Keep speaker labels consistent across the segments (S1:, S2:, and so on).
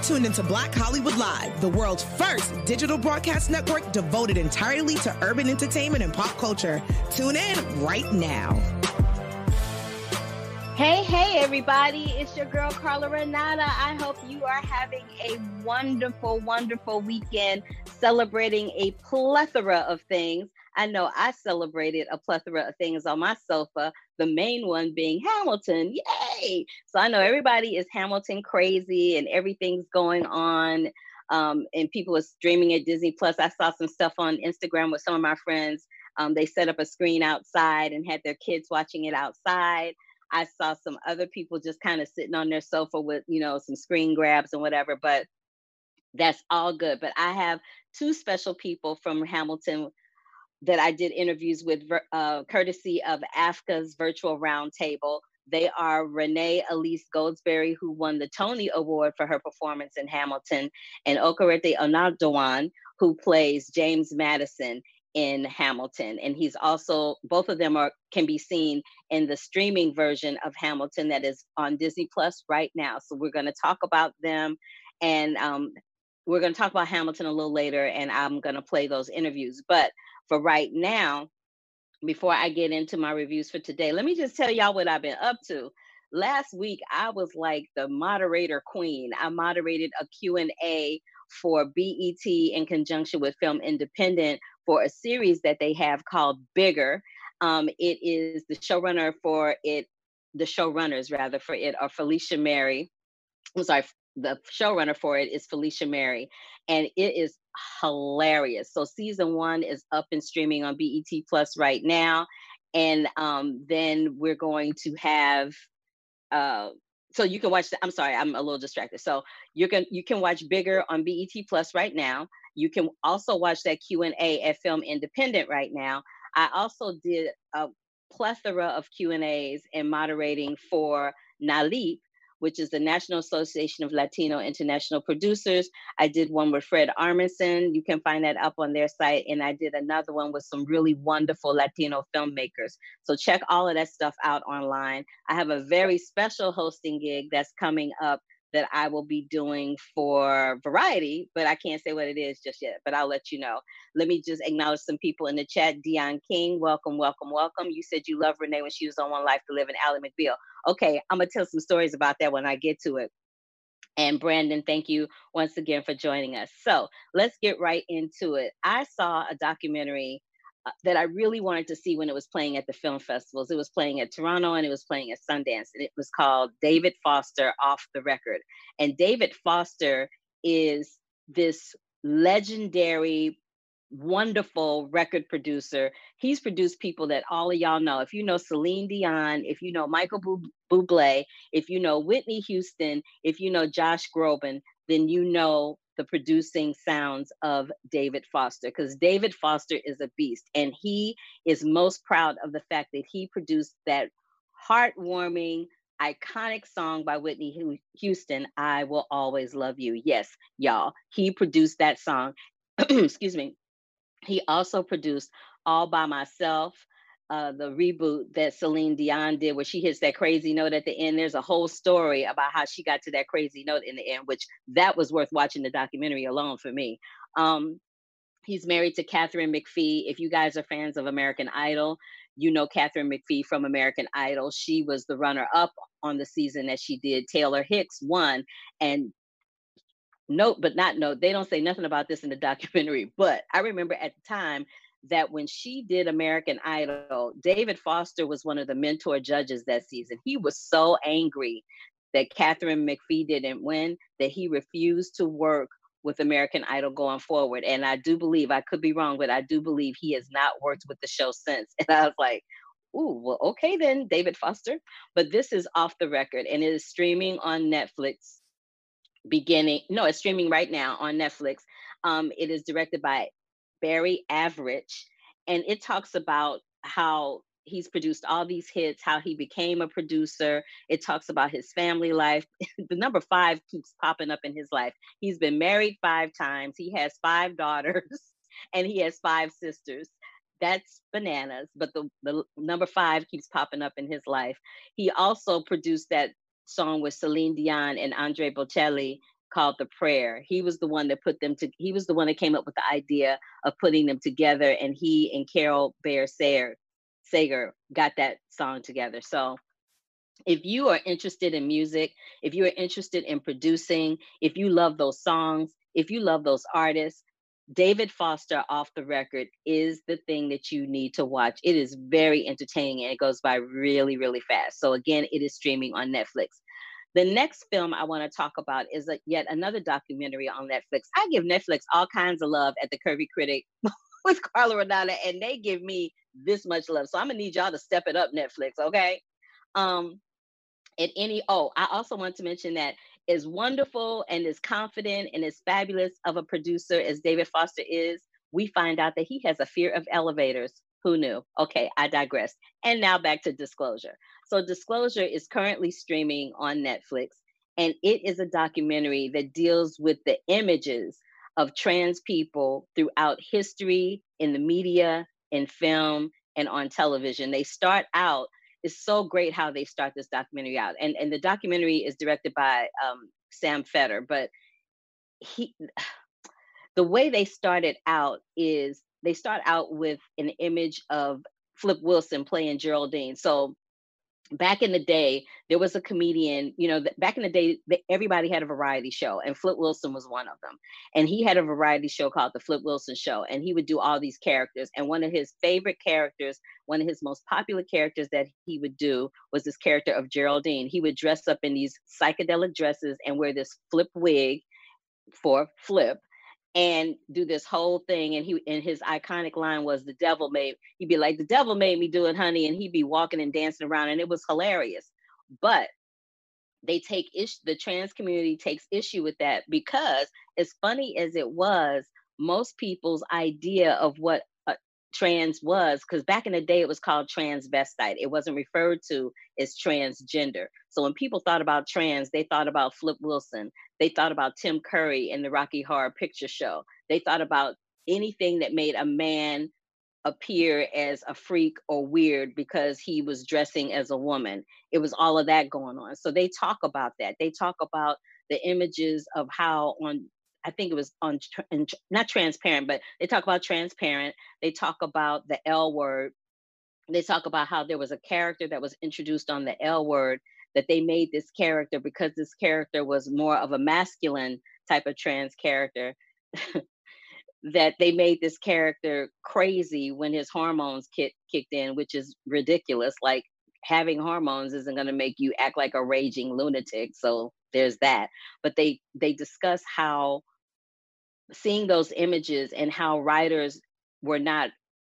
S1: tuned into Black Hollywood Live, the world's first digital broadcast network devoted entirely to urban entertainment and pop culture. Tune in right now.
S2: Hey, everybody. It's your girl, Carla Renata. I hope you are having a wonderful, wonderful weekend celebrating a plethora of things. I know I celebrated a plethora of things on my sofa, the main one being Hamilton. Yay! So I know everybody is Hamilton crazy and everything's going on. And people are streaming at Disney Plus. I saw some stuff on Instagram with some of my friends. They set up a screen outside and had their kids watching it outside. I saw some other people just kind of sitting on their sofa with, some screen grabs and whatever, but that's all good. But I have two special people from Hamilton that I did interviews with, courtesy of AFCA's Virtual Roundtable. They are Renee Elise Goldsberry, who won the Tony Award for her performance in Hamilton, and Okereke Onadawan, who plays James Madison in Hamilton. And he's also, both of them can be seen in the streaming version of Hamilton that is on Disney Plus right now. So we're going to talk about them, and we're going to talk about Hamilton a little later, and I'm going to play those interviews. But for right now, before I get into my reviews for today, let me just tell y'all what I've been up to. Last week, I was like the moderator queen. I moderated a Q&A for BET in conjunction with Film Independent for a series that they have called Bigger. It is the showrunners for it are Felicia Mary. I'm sorry, the showrunner for it is Felicia Mary, and it is hilarious. So season 1 is up and streaming on BET Plus right now, and then we're going to have. So you can watch. I'm sorry, I'm a little distracted. So you can watch Bigger on BET Plus right now. You can also watch that Q&A at Film Independent right now. I also did a plethora of Q&As and moderating for NALIP, which is the National Association of Latino International Producers. I did one with Fred Armisen. You can find that up on their site. And I did another one with some really wonderful Latino filmmakers. So check all of that stuff out online. I have a very special hosting gig that's coming up that I will be doing for Variety, but I can't say what it is just yet, but I'll let you know. Let me just acknowledge some people in the chat. Dion King, welcome, welcome, welcome. You said you loved Renee when she was on One Life to Live, in Ally McBeal. Okay, I'm gonna tell some stories about that when I get to it. And Brandon, thank you once again for joining us. So let's get right into it. I saw a documentary that I really wanted to see when it was playing at the film festivals. It was playing at Toronto and it was playing at Sundance. And it was called David Foster, Off the Record. And David Foster is this legendary, wonderful record producer. He's produced people that all of y'all know. If you know Celine Dion, if you know Michael Bublé, if you know Whitney Houston, if you know Josh Groban, then you know the producing sounds of David Foster, because David Foster is a beast, and he is most proud of the fact that he produced that heartwarming, iconic song by Whitney Houston, I Will Always Love You. Yes, y'all, he produced that song. Excuse me. He also produced All By Myself, the reboot that Celine Dion did, where she hits that crazy note at the end. There's a whole story about how she got to that crazy note in the end, which that was worth watching the documentary alone for me. He's married to Katharine McPhee. If you guys are fans of American Idol, you know Katharine McPhee from American Idol. She was the runner-up on the season that she did. Taylor Hicks won, and note, but not note, they don't say nothing about this in the documentary, but I remember at the time that when she did American Idol, David Foster was one of the mentor judges that season. He was so angry that Katharine McPhee didn't win that he refused to work with American Idol going forward. And I do believe, I could be wrong, but I do believe he has not worked with the show since. And I was like, ooh, well, okay then, David Foster. But this is Off the Record, and it is streaming on Netflix. It's streaming right now on Netflix. It is directed by Barry Average, and it talks about how he's produced all these hits, how he became a producer. It talks about his family life. The number 5 keeps popping up in his life. He's been married 5 times. He has 5 daughters and he has 5 sisters. That's bananas, but the number 5 keeps popping up in his life. He also produced that song with Celine Dion and Andre Bocelli, called The Prayer. He was the one that he was the one that came up with the idea of putting them together, and he and Carol Bear Sager got that song together. So if you are interested in music, if you are interested in producing, if you love those songs, if you love those artists, David Foster Off the Record is the thing that you need to watch. It is very entertaining and it goes by really, really fast. So again, it is streaming on Netflix. The next film I want to talk about is yet another documentary on Netflix. I give Netflix all kinds of love at the Curvy Critic with Carla Renata, and they give me this much love. So I'm gonna need y'all to step it up, Netflix, okay? I also want to mention that as wonderful and as confident and as fabulous of a producer as David Foster is, we find out that he has a fear of elevators. Who knew? Okay, I digress. And now back to Disclosure. So Disclosure is currently streaming on Netflix, and it is a documentary that deals with the images of trans people throughout history, in the media, in film, and on television. They start out, it's so great how they start this documentary out. And the documentary is directed by Sam Feder, but the way they started out is they start out with an image of Flip Wilson playing Geraldine. So back in the day, there was a comedian, back in the day, everybody had a variety show, and Flip Wilson was one of them. And he had a variety show called The Flip Wilson Show, and he would do all these characters. And one of his favorite characters, one of his most popular characters that he would do was this character of Geraldine. He would dress up in these psychedelic dresses and wear this flip wig for Flip, and do this whole thing. And his iconic line was, he'd be like, the devil made me do it, honey. And he'd be walking and dancing around, and it was hilarious. But the trans community takes issue with that, because as funny as it was, most people's idea of what trans was, because back in the day it was called transvestite. It wasn't referred to as transgender. So when people thought about trans, they thought about Flip Wilson. They thought about Tim Curry in the Rocky Horror Picture Show. They thought about anything that made a man appear as a freak or weird because he was dressing as a woman. It was all of that going on. So they talk about that. They talk about the images of how I think it was not Transparent, but they talk about Transparent. They talk about the L Word. They talk about how there was a character that was introduced on the L Word, that they made this character because this character was more of a masculine type of trans character, that they made this character crazy when his hormones kicked in, which is ridiculous. Like, having hormones isn't going to make you act like a raging lunatic. So there's that. But they discuss how seeing those images and how writers were not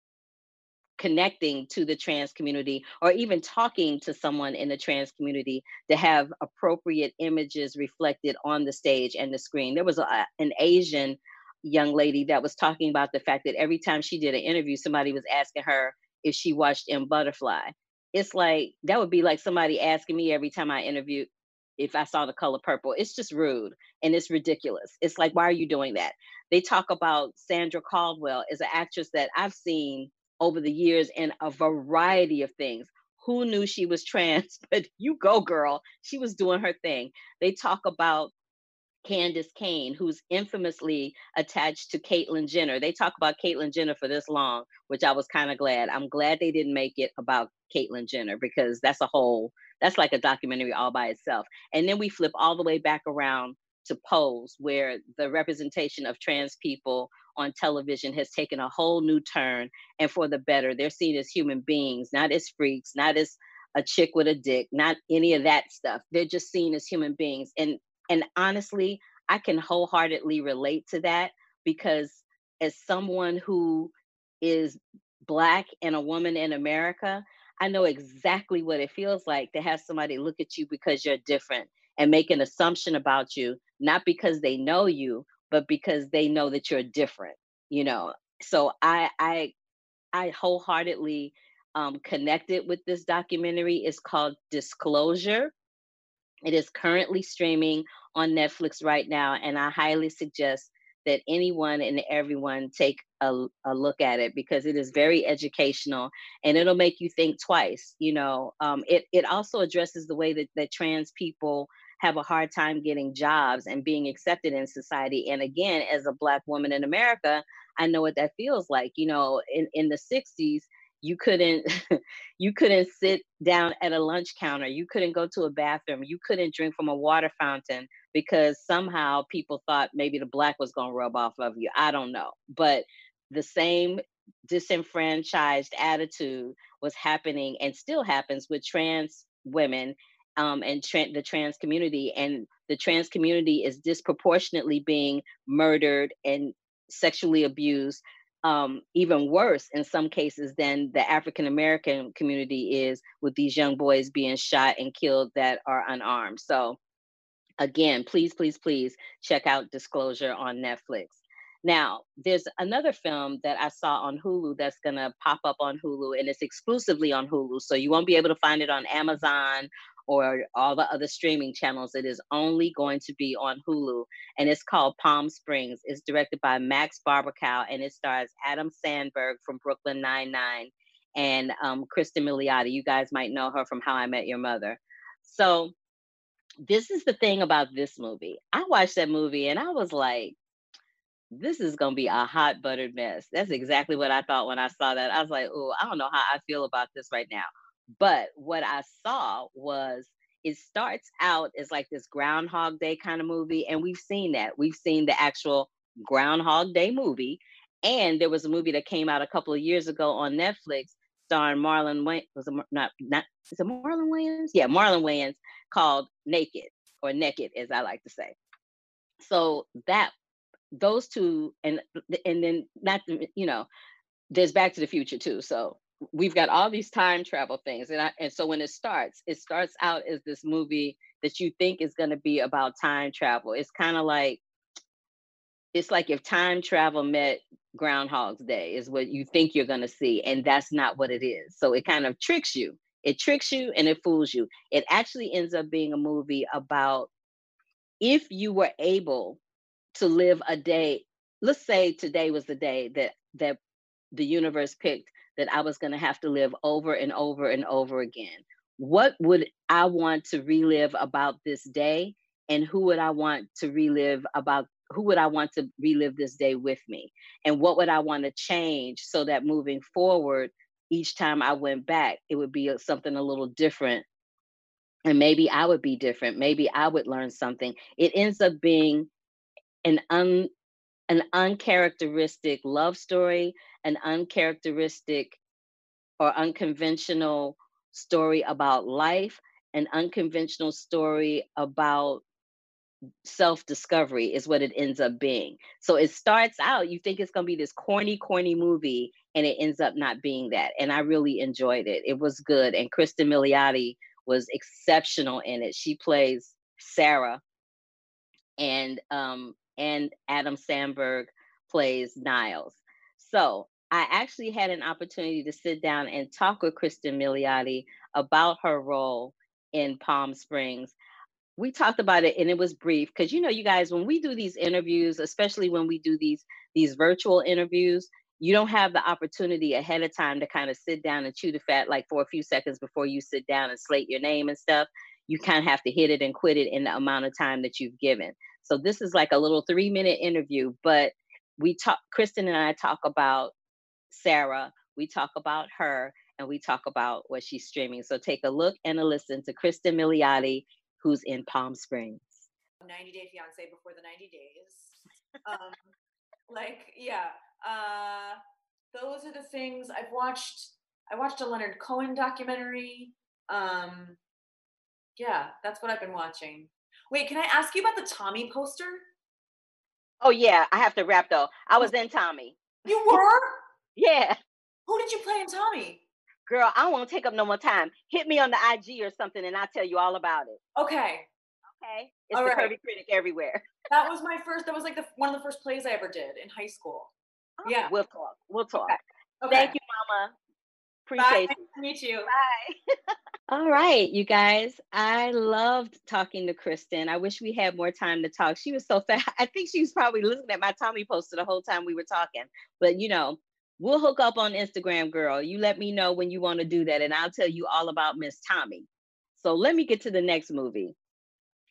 S2: connecting to the trans community, or even talking to someone in the trans community, to have appropriate images reflected on the stage and the screen. There was an Asian young lady that was talking about the fact that every time she did an interview, somebody was asking her if she watched In Butterfly. It's like, that would be like somebody asking me every time I interview if I saw The Color Purple. It's just rude and it's ridiculous. It's like, why are you doing that? They talk about Sandra Caldwell as an actress that I've seen over the years in a variety of things. Who knew she was trans? But you go, girl. She was doing her thing. They talk about Candace Kane, who's infamously attached to Caitlyn Jenner. They talk about Caitlyn Jenner for this long, which I was kind of glad. I'm glad they didn't make it about Caitlyn Jenner, because that's like a documentary all by itself. And then we flip all the way back around to Pose, where the representation of trans people on television has taken a whole new turn, and for the better. They're seen as human beings, not as freaks, not as a chick with a dick, not any of that stuff. They're just seen as human beings. And honestly, I can wholeheartedly relate to that, because as someone who is Black and a woman in America, I know exactly what it feels like to have somebody look at you because you're different and make an assumption about you, not because they know you, but because they know that you're different, So I wholeheartedly connected with this documentary. It's called Disclosure. It is currently streaming on Netflix right now, and I highly suggest that anyone and everyone take a look at it, because it is very educational and it'll make you think twice. It also addresses the way that trans people have a hard time getting jobs and being accepted in society. And again, as a Black woman in America, I know what that feels like. You know, in the 60s, you couldn't you couldn't sit down at a lunch counter, you couldn't go to a bathroom, you couldn't drink from a water fountain because somehow people thought maybe the Black was going to rub off of you. I don't know, but the same disenfranchised attitude was happening and still happens with trans women, and the trans community. And the trans community is disproportionately being murdered and sexually abused, even worse in some cases than the African American community is, with these young boys being shot and killed that are unarmed. So again, please, please, please check out Disclosure on Netflix. Now, there's another film that I saw on Hulu that's going to pop up on Hulu, and it's exclusively on Hulu. So you won't be able to find it on Amazon or all the other streaming channels. It is only going to be on Hulu, and it's called Palm Springs. It's directed by Max Barbakow, and it stars Adam Sandberg from Brooklyn Nine-Nine and Kristen Milioti. You guys might know her from How I Met Your Mother. So this is the thing about this movie. I watched that movie and I was like, this is going to be a hot buttered mess. That's exactly what I thought when I saw that. I was like, oh, I don't know how I feel about this right now. But what I saw was, it starts out as like this Groundhog Day kind of movie. And we've seen that. We've seen the actual Groundhog Day movie. And there was a movie that came out a couple of years ago on Netflix starring Marlon Wayans. Was it not, is it Marlon Wayans? Yeah, Marlon Wayans, called Naked, or Naked, as I like to say. So those two, and then not, you know, there's Back to the Future too. So we've got all these time travel things, and so when it starts out as this movie that you think is going to be about time travel. It's kind of like, it's like if time travel met Groundhog's Day is what you think you're going to see, and that's not what it is. So it kind of tricks you. It tricks you and it fools you. It actually ends up being a movie about, if you were able to live a day, let's say today was the day that the universe picked that I was going to have to live over and over and over again. What would I want to relive about this day? And who would I want to relive this day with me? And what would I want to change so that moving forward, each time I went back, it would be something a little different. And maybe I would be different. Maybe I would learn something. It ends up being an uncharacteristic love story, an uncharacteristic or unconventional story about life, an unconventional story about self-discovery is what it ends up being. So it starts out, you think it's going to be this corny movie, and it ends up not being that. And I really enjoyed it. It was good. And Kristen Milioti was exceptional in it. She plays Sarah, and Adam Sandberg plays Niles. So I actually had an opportunity to sit down and talk with Kristen Milioti about her role in Palm Springs. We talked about it, and it was brief because, you know, you guys, when we do these interviews, especially when we do these virtual interviews, you don't have the opportunity ahead of time to kind of sit down and chew the fat, like for a few seconds before you sit down and slate your name and stuff. You kind of have to hit it and quit it in the amount of time that you've given. So this is like a little 3-minute interview, but Kristen and I talk about Sarah, we talk about her, and we talk about what she's streaming. So take a look and a listen to Kristen Milioti, who's in Palm Springs.
S3: 90 Day Fiance before the 90 days. Those are the things I've watched. I watched a Leonard Cohen documentary. Yeah, that's what I've been watching. Wait, can I ask you about the Tommy poster?
S2: Oh yeah, I have to wrap though. I was in Tommy.
S3: You were?
S2: Yeah.
S3: Who did you play in Tommy?
S2: Girl, I won't take up no more time. Hit me on the IG or something and I'll tell you all about it.
S3: Okay.
S2: It's all the right. Curvy Critic everywhere.
S3: That was like one of the first plays I ever did in high school.
S2: Oh, yeah. We'll talk.
S3: Okay.
S2: Thank you, Mama. Appreciate
S3: you. Nice to meet you.
S2: Bye. All right, you guys. I loved talking to Kristen. I wish we had more time to talk. She was so fast. I think she was probably listening at my Tommy poster the whole time we were talking. But, you know, we'll hook up on Instagram, girl. You let me know when you want to do that, and I'll tell you all about Miss Tommy. So let me get to the next movie.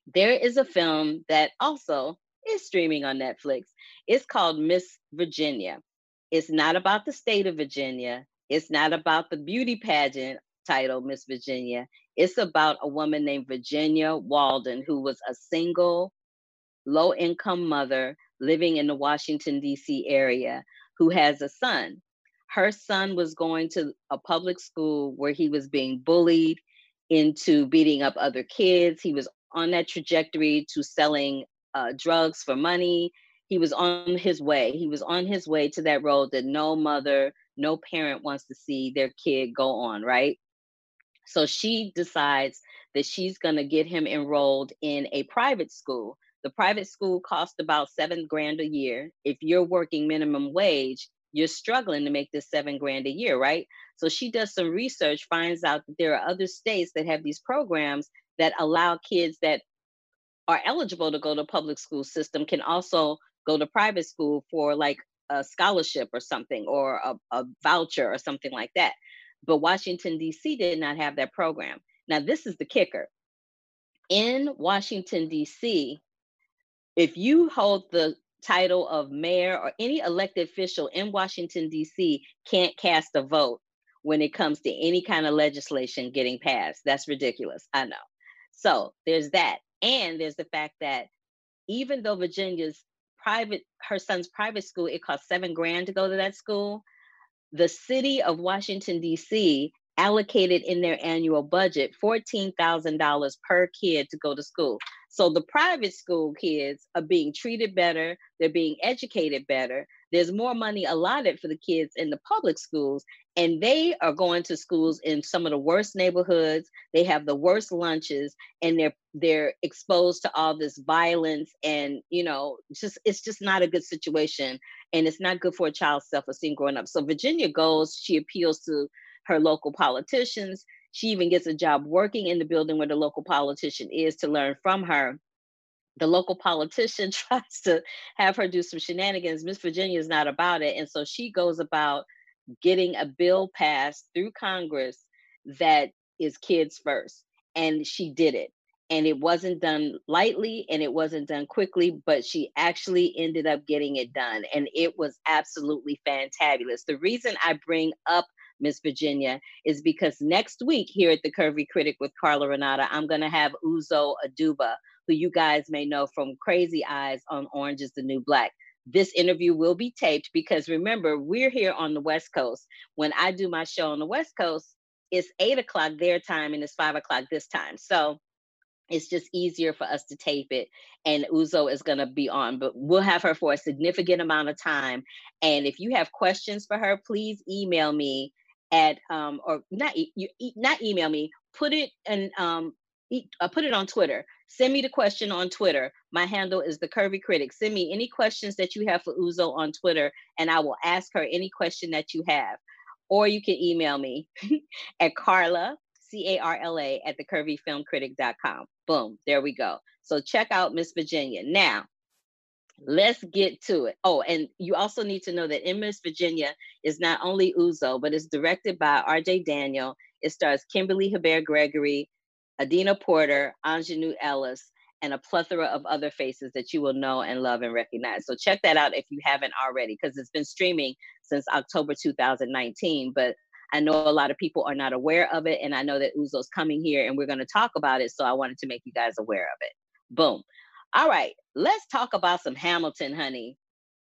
S2: There is a film that also is streaming on Netflix. It's called Miss Virginia. It's not about the state of Virginia. It's not about the beauty pageant title, Miss Virginia. It's about a woman named Virginia Walden, who was a single, low income mother living in the Washington, D.C. area, who has a son. Her son was going to a public school where he was being bullied into beating up other kids. He was on that trajectory to selling drugs for money. He was on his way. He was on his way to that road that no mother, no parent wants to see their kid go on, right? So she decides that she's going to get him enrolled in a private school. The private school costs about $7,000 a year. If you're working minimum wage, you're struggling to make this $7,000 a year, right? So she does some research, finds out that there are other states that have these programs that allow kids that are eligible to go to public school system can also go to private school for like a scholarship or something, or a voucher or something like that. But Washington, D.C. did not have that program. Now, this is the kicker. In Washington, D.C., if you hold the title of mayor or any elected official in Washington, D.C., can't cast a vote when it comes to any kind of legislation getting passed. That's ridiculous. I know. So there's that. And there's the fact that even though Virginia's her son's private school, it costs $7,000 to go to that school, the city of Washington, D.C. allocated in their annual budget $14,000 per kid to go to school. So the private school kids are being treated better. They're being educated better. There's more money allotted for the kids in the public schools, and they are going to schools in some of the worst neighborhoods. They have the worst lunches, and they're exposed to all this violence, and it's just not a good situation, and it's not good for a child's self-esteem growing up. So Virginia goes, she appeals to her local politicians. She even gets a job working in the building where the local politician is to learn from her. The local politician tries to have her do some shenanigans. Miss Virginia is not about it. And so she goes about getting a bill passed through Congress that is kids first. And she did it. And it wasn't done lightly and it wasn't done quickly, but she actually ended up getting it done. And it was absolutely fantabulous. The reason I bring up Miss Virginia is because next week here at the Curvy Critic with Carla Renata, I'm going to have Uzo Aduba, who you guys may know from Crazy Eyes on Orange is the New Black. This interview will be taped because remember, we're here on the West Coast. When I do my show on the West Coast, it's 8 o'clock their time and it's 5 o'clock this time. So it's just easier for us to tape it. And Uzo is going to be on, but we'll have her for a significant amount of time. And if you have questions for her, please email me at, or not email me, put it in, put it on Twitter. Send me the question on Twitter. My handle is the Curvy Critic. Send me any questions that you have for Uzo on Twitter, and I will ask her any question that you have. Or you can email me at Carla, CARLA, at thecurvyfilmcritic.com. Boom, there we go. So check out Miss Virginia. Now, let's get to it. Oh, and you also need to know that in Miss Virginia is not only Uzo, but it's directed by RJ Daniel. It stars Kimberly Hebert Gregory, Adina Porter, Anjanou Ellis, and a plethora of other faces that you will know and love and recognize. So check that out if you haven't already, because it's been streaming since October 2019. But I know a lot of people are not aware of it, and I know that Uzo's coming here, and we're going to talk about it, so I wanted to make you guys aware of it. Boom. All right, let's talk about some Hamilton, honey.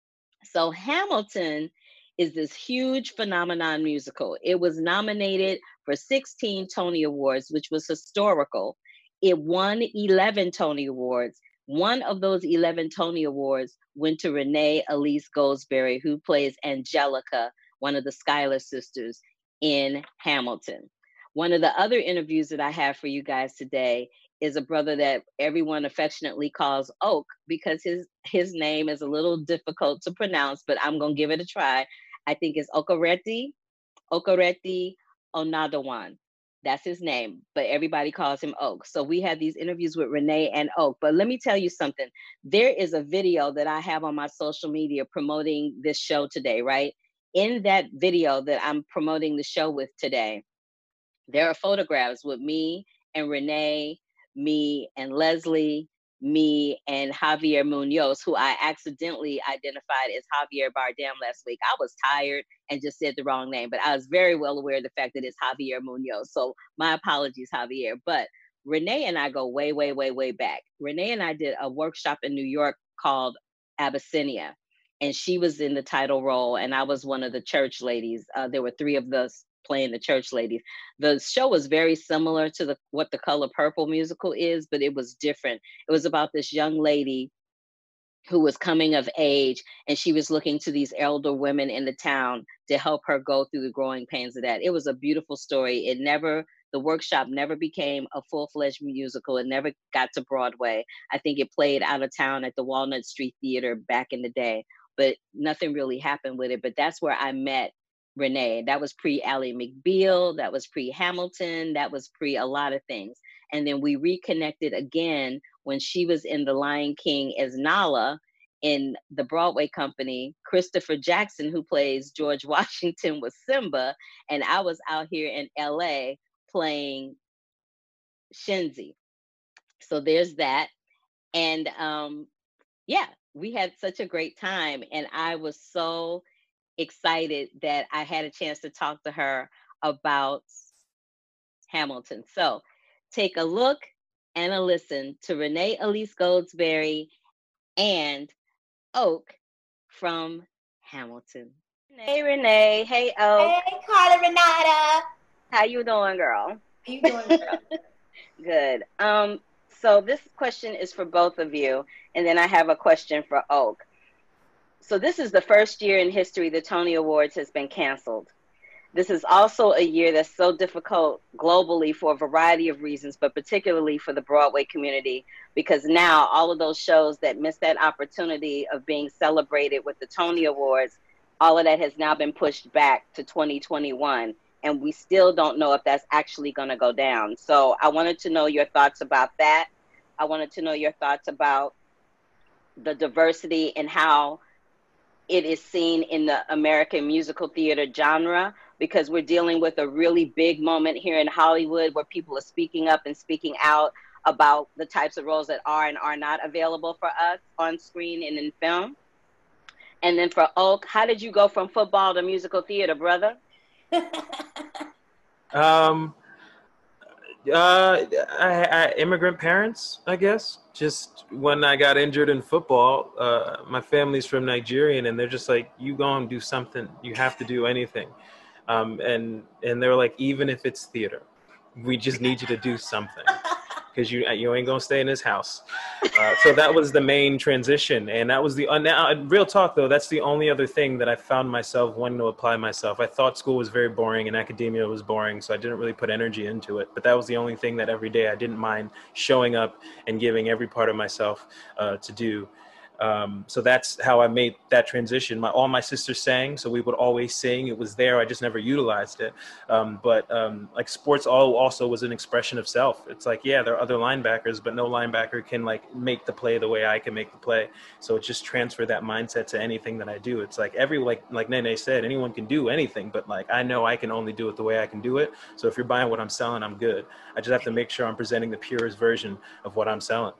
S2: So Hamilton is this huge phenomenon musical. It was nominated for 16 Tony Awards, which was historical. It won 11 Tony Awards. One of those 11 Tony Awards went to Renee Elise Goldsberry, who plays Angelica, one of the Schuyler sisters in Hamilton. One of the other interviews that I have for you guys today is a brother that everyone affectionately calls Oak, because his name is a little difficult to pronounce, but I'm going to give it a try. I think it's Okoreti Onadawan. That's his name, but everybody calls him Oak. So we had these interviews with Renee and Oak. But let me tell you something. There is a video that I have on my social media promoting this show today, right? In that video that I'm promoting the show with today, there are photographs with me and Renee, me and Leslie, me and Javier Munoz, who I accidentally identified as Javier Bardem last week. I was tired and just said the wrong name, but I was very well aware of the fact that it's Javier Munoz. So my apologies, Javier. But Renee and I go way, way, way, way back. Renee and I did a workshop in New York called Abyssinia, and she was in the title role, and I was one of the church ladies. There were three of us playing the church ladies. The show was very similar to what The Color Purple musical is, but it was different. It was about this young lady who was coming of age, and she was looking to these elder women in the town to help her go through the growing pains of that. It was a beautiful story. The workshop never became a full-fledged musical. It never got to Broadway. I think it played out of town at the Walnut Street Theater back in the day, but nothing really happened with it. But that's where I met Renee. That was pre-Ally McBeal. That was pre-Hamilton. That was pre a lot of things. And then we reconnected again when she was in The Lion King as Nala in the Broadway company. Christopher Jackson, who plays George Washington, was Simba. And I was out here in LA playing Shenzi. So there's that. And yeah, we had such a great time. And I was so excited that I had a chance to talk to her about Hamilton. So take a look and a listen to Renee Elise Goldsberry and Oak from Hamilton. Hey, Renee. Hey, Oak.
S4: Hey, Carla Renata.
S2: How you doing, girl?
S4: How you doing, girl?
S2: Good. So this question is for both of you, and then I have a question for Oak. So this is the first year in history the Tony Awards has been canceled. This is also a year that's so difficult globally for a variety of reasons, but particularly for the Broadway community, because now all of those shows that missed that opportunity of being celebrated with the Tony Awards, all of that has now been pushed back to 2021. And we still don't know if that's actually going to go down. So I wanted to know your thoughts about that. I wanted to know your thoughts about the diversity and how it is seen in the American musical theater genre, because we're dealing with a really big moment here in Hollywood where people are speaking up and speaking out about the types of roles that are and are not available for us on screen and in film. And then for Oak, how did you go from football to musical theater, brother?
S5: I immigrant parents, I guess. Just when I got injured in football, my family's from Nigerian, and they're just like, you go and do something. You have to do anything. And they're like, even if it's theater, we just need you to do something, because you ain't gonna stay in this house. So that was the main transition, and that was real talk though. That's the only other thing that I found myself wanting to apply myself. I thought school was very boring and academia was boring, so I didn't really put energy into it. But that was the only thing that every day I didn't mind showing up and giving every part of myself to do. So that's how I made that transition. All my sisters sang, so we would always sing. It was there. I just never utilized it. But like sports also was an expression of self. It's like, yeah, there are other linebackers, but no linebacker can like make the play the way I can make the play. So it just transferred that mindset to anything that I do. It's like like Nene said, anyone can do anything, but like I know I can only do it the way I can do it. So if you're buying what I'm selling, I'm good. I just have to make sure I'm presenting the purest version of what I'm selling.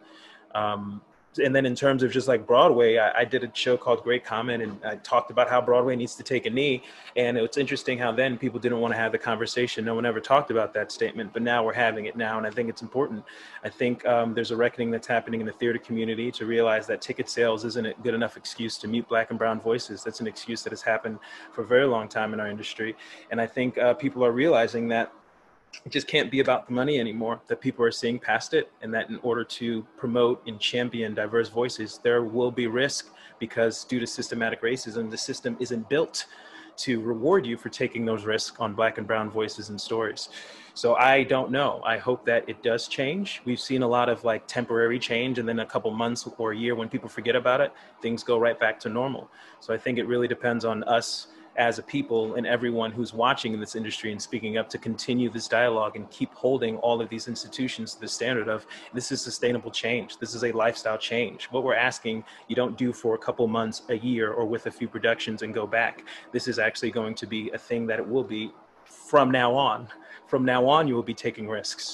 S5: And then in terms of just like Broadway, I did a show called Great Comment, and I talked about how Broadway needs to take a knee. And it's interesting how then people didn't want to have the conversation. No one ever talked about that statement, but now we're having it now. And I think it's important. I think there's a reckoning that's happening in the theater community to realize that ticket sales isn't a good enough excuse to mute Black and brown voices. That's an excuse that has happened for a very long time in our industry. And I think people are realizing that it just can't be about the money anymore, that people are seeing past it, and that in order to promote and champion diverse voices, there will be risk, because due to systematic racism, the system isn't built to reward you for taking those risks on Black and brown voices and stories. So I don't know. I hope that it does change. We've seen a lot of like temporary change, and then a couple months or a year when people forget about it, things go right back to normal. So I think it really depends on us as a people and everyone who's watching in this industry and speaking up to continue this dialogue and keep holding all of these institutions to the standard of this is sustainable change. This is a lifestyle change. What we're asking, you don't do for a couple months, a year, or with a few productions and go back. This is actually going to be a thing that it will be from now on. From now on, you will be taking risks.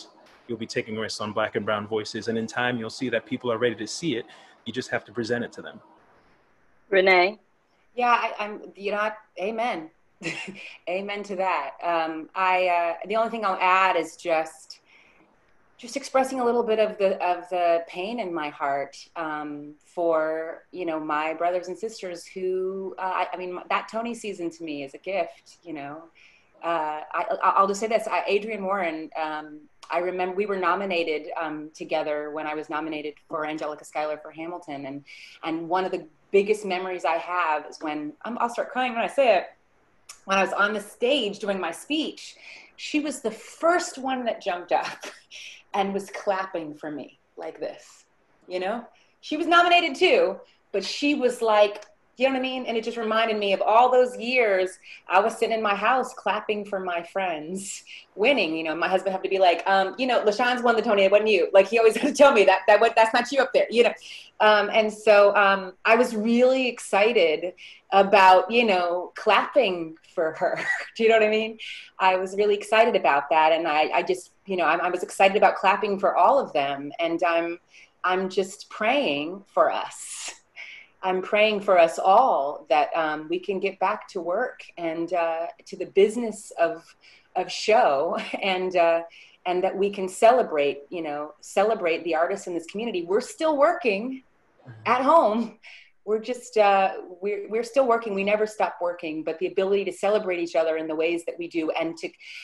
S5: you'll be taking risks on Black and brown voices. And in time, you'll see that people are ready to see it. You just have to present it to them.
S2: Renee?
S6: Yeah, I'm, amen. Amen to that. The only thing I'll add is just expressing a little bit of the pain in my heart for, my brothers and sisters who, that Tony season to me is a gift, I'll just say this, Adrienne Warren, I remember we were nominated together when I was nominated for Angelica Schuyler for Hamilton. And one of the biggest memories I have is when, I'll start crying when I say it, when I was on the stage doing my speech, she was the first one that jumped up and was clapping for me like this, She was nominated too, but she was like, you know what I mean? And it just reminded me of all those years I was sitting in my house clapping for my friends winning. My husband had to be like, LaShawn's won the Tony, it wasn't you. Like he always had to tell me that's not you up there, And so I was really excited about, clapping for her. Do you know what I mean? I was really excited about that. And I just, I was excited about clapping for all of them. And I'm just praying for us. I'm praying for us all that we can get back to work and to the business of show and that we can celebrate the artists in this community. We're still working at home. We're just, we're still working. We never stop working, but the ability to celebrate each other in the ways that we do and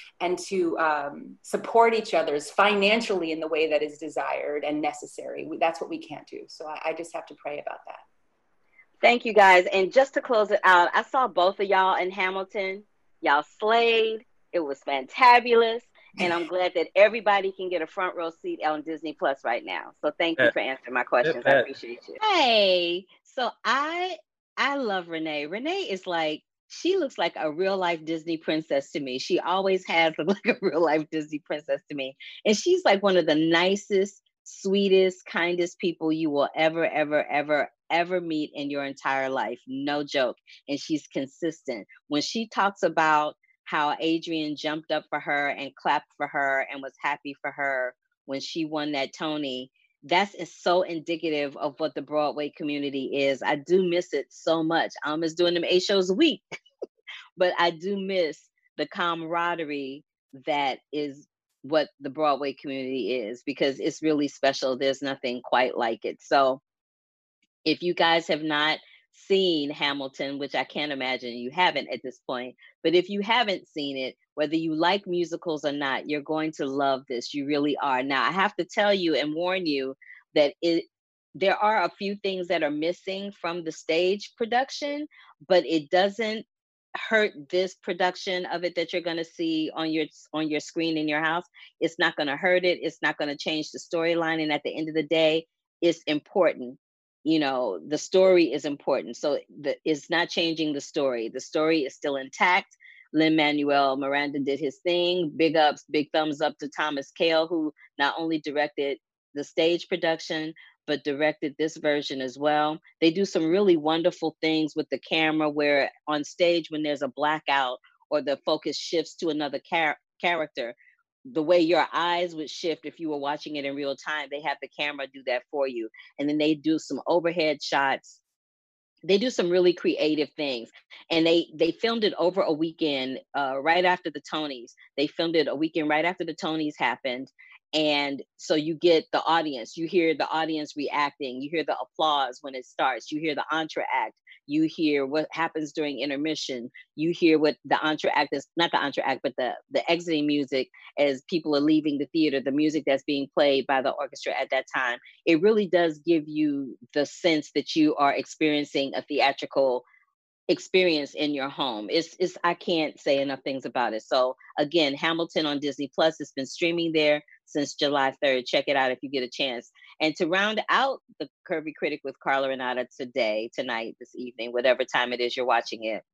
S6: to support each other's financially in the way that is desired and necessary. That's what we can't do. So I just have to pray about that.
S2: Thank you, guys. And just to close it out, I saw both of y'all in Hamilton. Y'all slayed. It was fantabulous. And I'm glad that everybody can get a front row seat on Disney Plus right now. So thank you for answering my questions. I appreciate you. Hey, so I love Renee. Renee is like, she looks like a real life Disney princess to me. She always has looked like a real life Disney princess to me. And she's like one of the nicest, sweetest, kindest people you will ever meet in your entire life. No joke. And she's consistent. When she talks about how Adrienne jumped up for her and clapped for her and was happy for her when she won that Tony, that is so indicative of what the Broadway community is. I do miss it so much. I'm just doing them 8 shows a week, but I do miss the camaraderie that is what the Broadway community is, because it's really special. There's nothing quite like it. So if you guys have not seen Hamilton, which I can't imagine you haven't at this point, but if you haven't seen it, whether you like musicals or not, you're going to love this. You really are. Now, I have to tell you and warn you that there are a few things that are missing from the stage production, but it doesn't hurt this production of it that you're going to see on your screen in your house. It's not going to hurt it. It's not going to change the storyline. And at the end of the day, it's important. The story is important. So it's not changing the story. The story is still intact. Lin-Manuel Miranda did his thing. Big ups, big thumbs up to Thomas Kail, who not only directed the stage production, but directed this version as well. They do some really wonderful things with the camera where on stage, when there's a blackout or the focus shifts to another character, the way your eyes would shift if you were watching it in real time, they have the camera do that for you. And then they do some overhead shots. They do some really creative things. And they filmed it over a weekend right after the Tonys. They filmed it a weekend right after the Tonys happened. And so you get the audience, you hear the audience reacting, you hear the applause when it starts, you hear the entr'acte, you hear what happens during intermission, you hear what the entr'acte is, not the entr'acte, but the exiting music as people are leaving the theater, the music that's being played by the orchestra at that time. It really does give you the sense that you are experiencing a theatrical experience in your home. It's I can't say enough things about it. So again, Hamilton on Disney Plus, it's been streaming there since July 3rd. Check it out if you get a chance. And to round out the Curvy Critic with Carla Renata tonight, this evening, whatever time it is you're watching it,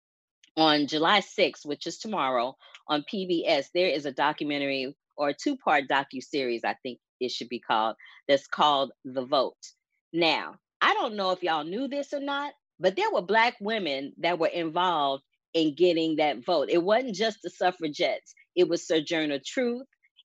S2: on July 6th, which is tomorrow, on PBS, there is a documentary or a 2-part docuseries, I think it should be called, that's called The Vote. Now, I don't know if y'all knew this or not, but there were Black women that were involved in getting that vote. It wasn't just the suffragettes. It was Sojourner Truth.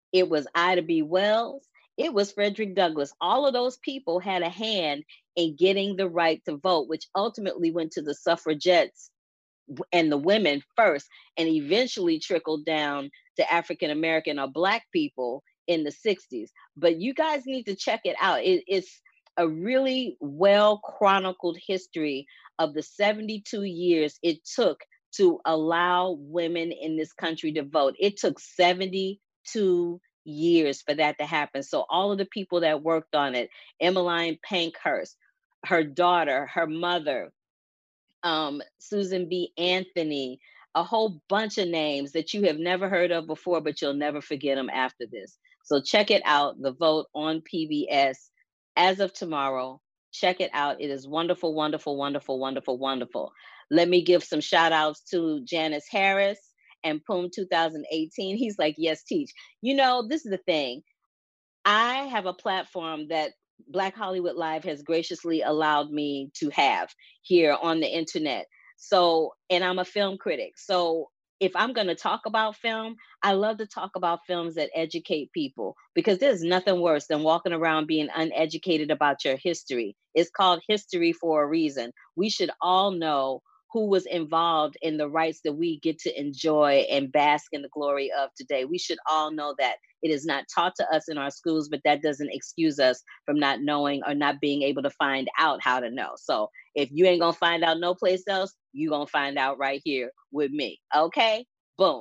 S2: It was Ida B. Wells. It was Frederick Douglass. All of those people had a hand in getting the right to vote, which ultimately went to the suffragettes and the women first, and eventually trickled down to African American or Black people in the 60s. But you guys need to check it out. It's a really well chronicled history of the 72 years it took to allow women in this country to vote. It took 72 years for that to happen. So all of the people that worked on it, Emmeline Pankhurst, her daughter, her mother, Susan B. Anthony, a whole bunch of names that you have never heard of before, but you'll never forget them after this. So check it out, The Vote on PBS as of tomorrow. Check it out. It is wonderful, wonderful, wonderful, wonderful, wonderful. Let me give some shout outs to Janice Harris and POOM 2018. He's like, yes, teach. You know, this is the thing. I have a platform that Black Hollywood Live has graciously allowed me to have here on the internet. So, and I'm a film critic. So if I'm going to talk about film, I love to talk about films that educate people, because there's nothing worse than walking around being uneducated about your history. It's called history for a reason. We should all know who was involved in the rights that we get to enjoy and bask in the glory of today. We should all know that. It is not taught to us in our schools, but that doesn't excuse us from not knowing or not being able to find out how to know. So if you ain't gonna find out no place else, you gonna find out right here with me. Okay, boom.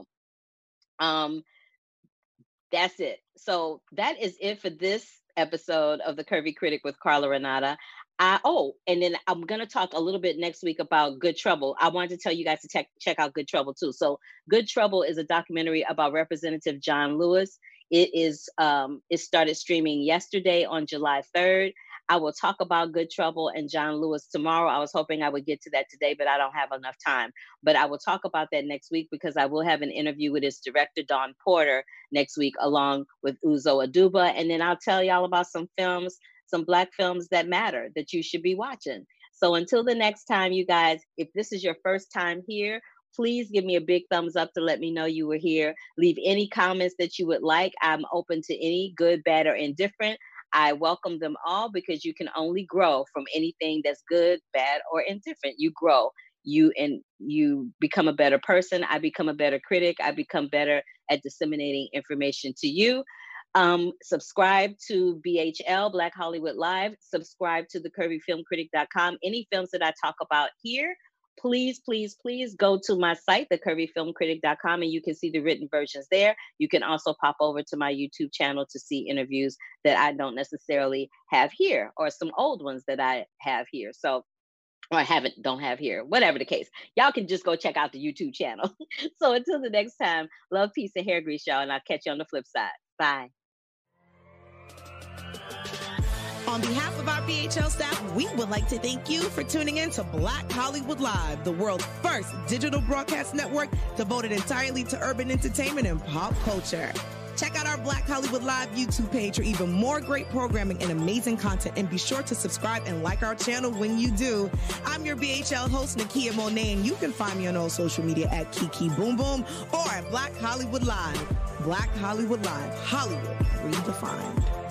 S2: That's it. So that is it for this episode of the Curvy Critic with Carla Renata. And then I'm going to talk a little bit next week about Good Trouble. I wanted to tell you guys to check out Good Trouble too. So Good Trouble is a documentary about Representative John Lewis. It started streaming yesterday on July 3rd. I will talk about Good Trouble and John Lewis tomorrow. I was hoping I would get to that today, but I don't have enough time. But I will talk about that next week, because I will have an interview with its director, Dawn Porter, next week, along with Uzo Aduba. And then I'll tell y'all about some films, some Black films that matter that you should be watching. So until the next time, you guys, if this is your first time here, please give me a big thumbs up to let me know you were here. Leave any comments that you would like. I'm open to any, good, bad, or indifferent. I welcome them all, because you can only grow from anything that's good, bad, or indifferent. You grow. You become a better person. I become a better critic. I become better at disseminating information to you. Subscribe to BHL, Black Hollywood Live. Subscribe to thecurvyfilmcritic.com. Any films that I talk about here, please, please, please go to my site, thecurvyfilmcritic.com, and you can see the written versions there. You can also pop over to my YouTube channel to see interviews that I don't necessarily have here, or some old ones that I have here. So, or don't have here, whatever the case. Y'all can just go check out the YouTube channel. So until the next time, love, peace, and hair grease, y'all, and I'll catch you on the flip side. Bye.
S1: On behalf of our BHL staff, we would like to thank you for tuning in to Black Hollywood Live, the world's first digital broadcast network devoted entirely to urban entertainment and pop culture. Check out our Black Hollywood Live YouTube page for even more great programming and amazing content, and be sure to subscribe and like our channel when you do. I'm your BHL host, Nakia Monet, and you can find me on all social media at Kiki Boom Boom or at Black Hollywood Live. Black Hollywood Live, Hollywood redefined.